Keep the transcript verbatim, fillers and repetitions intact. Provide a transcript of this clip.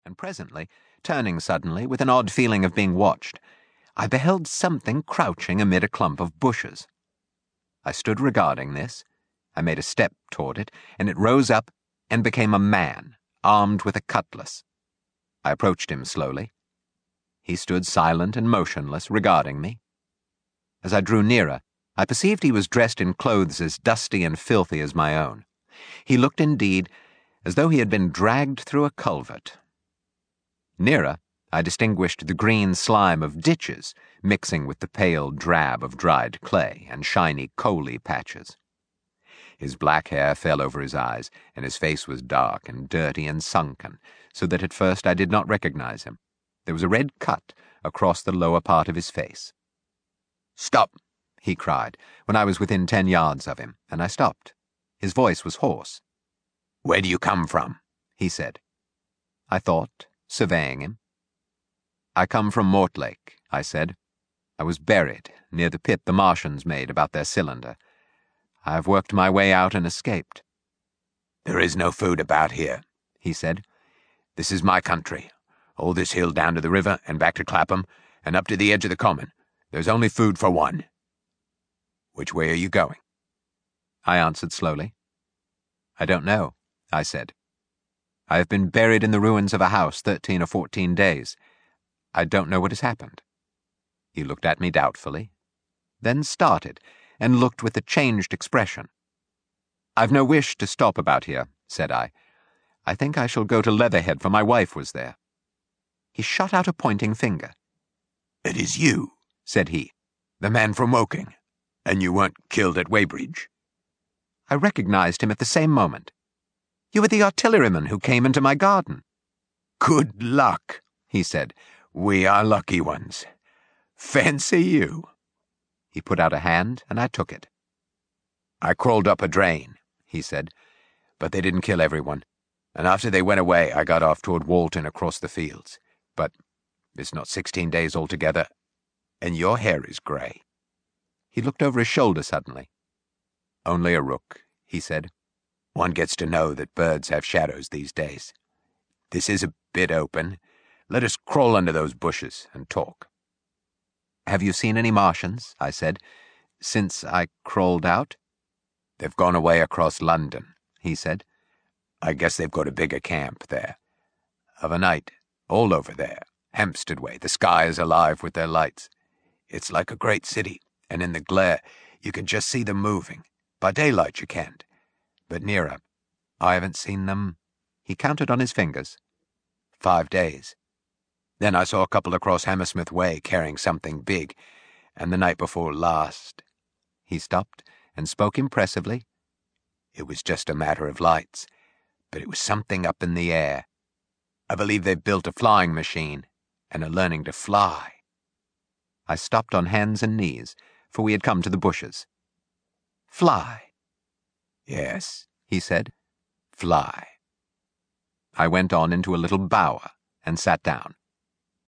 and presently, turning suddenly with an odd feeling of being watched, I beheld something crouching amid a clump of bushes. I stood regarding this. I made a step toward it, and it rose up and became a man, armed with a cutlass. I approached him slowly. He stood silent and motionless, regarding me. As I drew nearer, I perceived he was dressed in clothes as dusty and filthy as my own. He looked indeed as though he had been dragged through a culvert. Nearer, I distinguished the green slime of ditches mixing with the pale drab of dried clay and shiny coaly patches. His black hair fell over his eyes, and his face was dark and dirty and sunken, so that at first I did not recognize him. There was a red cut across the lower part of his face. "Stop!" he cried, when I was within ten yards of him, and I stopped. His voice was hoarse. "Where do you come from?" he said. I thought, surveying him. "I come from Mortlake," I said. "I was buried near the pit the Martians made about their cylinder. I have worked my way out and escaped." "There is no food about here," he said. "This is my country. All this hill down to the river and back to Clapham and up to the edge of the common. There's only food for one. Which way are you going?" I answered slowly. "I don't know," I said. "I have been buried in the ruins of a house thirteen or fourteen days. I don't know what has happened." He looked at me doubtfully, then started and looked with a changed expression. "I've no wish to stop about here," said I. "I think I shall go to Leatherhead, for my wife was there." He shot out a pointing finger. "It is you," said he, "the man from Woking, and you weren't killed at Weybridge." I recognized him at the same moment. "You were the artilleryman who came into my garden." "Good luck," he said. "We are lucky ones. Fancy you." He put out a hand, and I took it. "I crawled up a drain," he said, "but they didn't kill everyone, and after they went away I got off toward Walton across the fields. But it's not sixteen days altogether, and your hair is grey." He looked over his shoulder suddenly. "Only a rook," he said. "One gets to know that birds have shadows these days. This is a bit open. Let us crawl under those bushes and talk." "Have you seen any Martians?" I said, "since I crawled out?" "They've gone away across London," he said. "I guess they've got a bigger camp there. Of a night, all over there, Hampstead way, the sky is alive with their lights. It's like a great city, and in the glare you can just see them moving. By daylight you can't. But nearer, I haven't seen them." He counted on his fingers. "Five days. Then I saw a couple across Hammersmith Way carrying something big, and the night before last—" He stopped and spoke impressively. "It was just a matter of lights, but it was something up in the air. I believe they've built a flying machine and are learning to fly." I stopped on hands and knees, for we had come to the bushes. "Fly?" "Yes," he said. "Fly." I went on into a little bower and sat down.